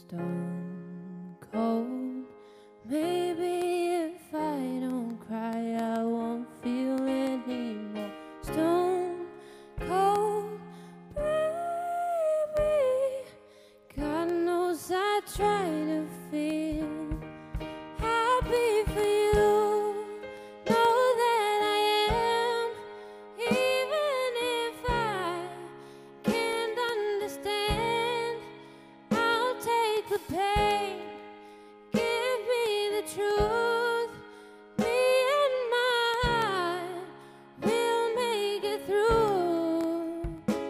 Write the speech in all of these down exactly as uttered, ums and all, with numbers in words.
Stone cold. Maybe if I don't cry, I won't feel anymore. Stone cold, baby. God knows I try to feel happy for you. Know that I am, even if I can't understand. I'll take the pain, give me the truth. Me and mine, we'll make it through.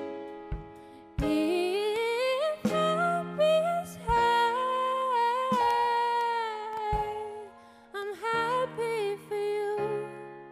If happy is high, I'm happy for you.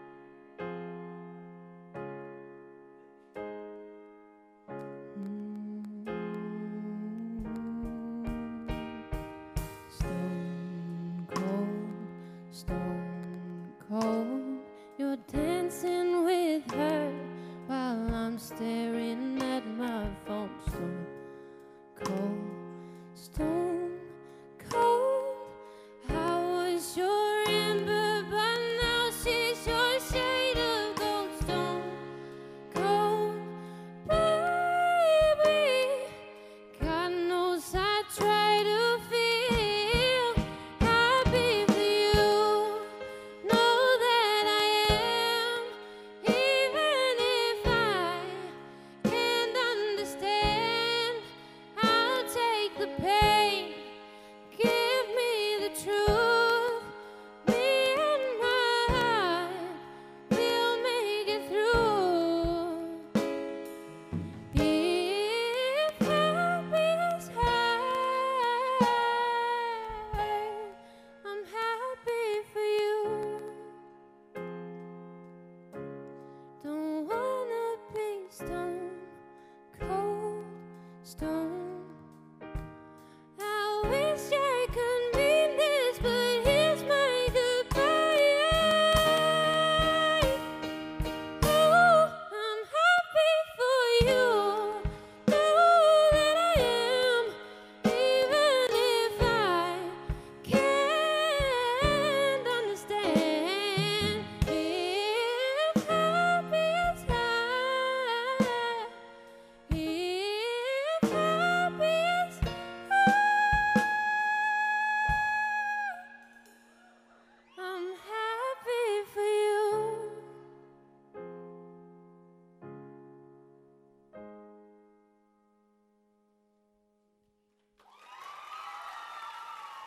Stone cold, stone cold. You're dancing with her while I'm staring at my phone. Stone cold, stone cold. I was your amber, but now she's your shade of gold. Stone cold, baby. God knows I try to feel happy for you. Know that I am, even if I can't understand. I'll take the pain, give me the truth. Me and mine, we'll make it through. If happy is high, I'm happy for you. Don't wanna be stone cold, stone